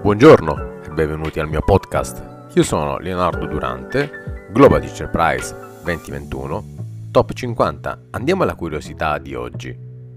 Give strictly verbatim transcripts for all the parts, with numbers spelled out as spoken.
Buongiorno e benvenuti al mio podcast. Io sono Leonardo Durante, Global Teacher Prize duemilaventuno, Top cinquanta. Andiamo alla curiosità di oggi.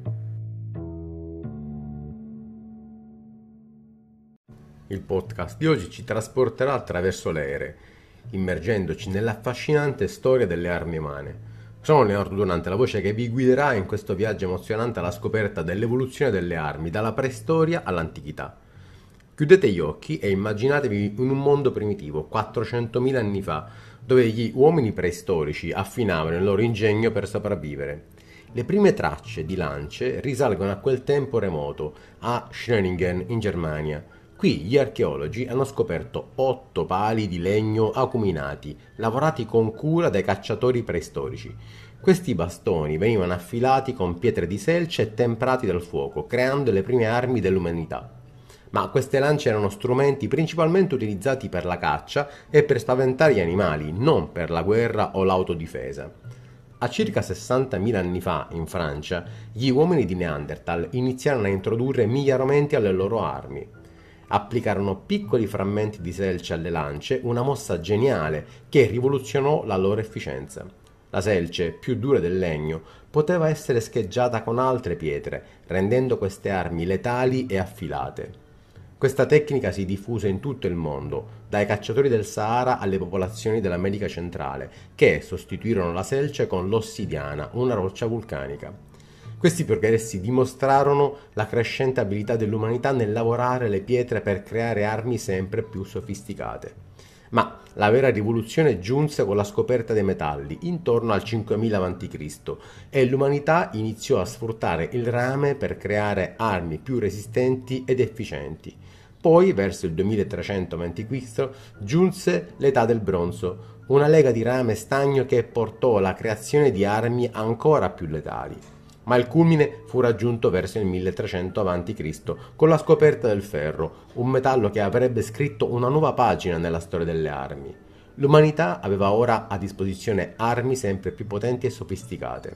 Il podcast di oggi ci trasporterà attraverso le ere, immergendoci nell'affascinante storia delle armi umane. Sono Leonardo Durante, la voce che vi guiderà in questo viaggio emozionante alla scoperta dell'evoluzione delle armi, dalla preistoria all'antichità. Chiudete gli occhi e immaginatevi in un mondo primitivo, quattrocentomila anni fa, dove gli uomini preistorici affinavano il loro ingegno per sopravvivere. Le prime tracce di lance risalgono a quel tempo remoto, a Schöningen in Germania. Qui gli archeologi hanno scoperto otto pali di legno acuminati, lavorati con cura dai cacciatori preistorici. Questi bastoni venivano affilati con pietre di selce e temprati dal fuoco, creando le prime armi dell'umanità. Ma queste lance erano strumenti principalmente utilizzati per la caccia e per spaventare gli animali, non per la guerra o l'autodifesa. A circa sessantamila anni fa, in Francia, gli uomini di Neanderthal iniziarono a introdurre miglioramenti alle loro armi. Applicarono piccoli frammenti di selce alle lance, una mossa geniale che rivoluzionò la loro efficienza. La selce, più dura del legno, poteva essere scheggiata con altre pietre, rendendo queste armi letali e affilate. Questa tecnica si diffuse in tutto il mondo, dai cacciatori del Sahara alle popolazioni dell'America centrale, che sostituirono la selce con l'ossidiana, una roccia vulcanica. Questi progressi dimostrarono la crescente abilità dell'umanità nel lavorare le pietre per creare armi sempre più sofisticate. Ma la vera rivoluzione giunse con la scoperta dei metalli, intorno al cinquemila avanti Cristo, e l'umanità iniziò a sfruttare il rame per creare armi più resistenti ed efficienti. Poi, verso il duemilatrecento avanti Cristo, giunse l'età del bronzo, una lega di rame stagno che portò alla creazione di armi ancora più letali. Ma il culmine fu raggiunto verso il milletrecento avanti Cristo con la scoperta del ferro, un metallo che avrebbe scritto una nuova pagina nella storia delle armi. L'umanità aveva ora a disposizione armi sempre più potenti e sofisticate.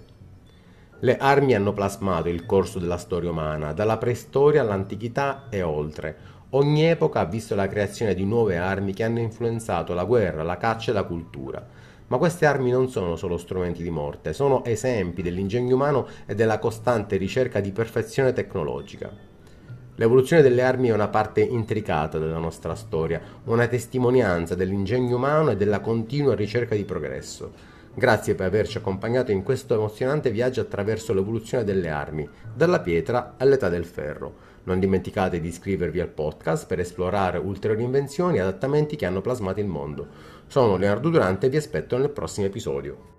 Le armi hanno plasmato il corso della storia umana, dalla preistoria all'antichità e oltre. Ogni epoca ha visto la creazione di nuove armi che hanno influenzato la guerra, la caccia e la cultura. Ma queste armi non sono solo strumenti di morte, sono esempi dell'ingegno umano e della costante ricerca di perfezione tecnologica. L'evoluzione delle armi è una parte intricata della nostra storia, una testimonianza dell'ingegno umano e della continua ricerca di progresso. Grazie per averci accompagnato in questo emozionante viaggio attraverso l'evoluzione delle armi, dalla pietra all'età del ferro. Non dimenticate di iscrivervi al podcast per esplorare ulteriori invenzioni e adattamenti che hanno plasmato il mondo. Sono Leonardo Durante e vi aspetto nel prossimo episodio.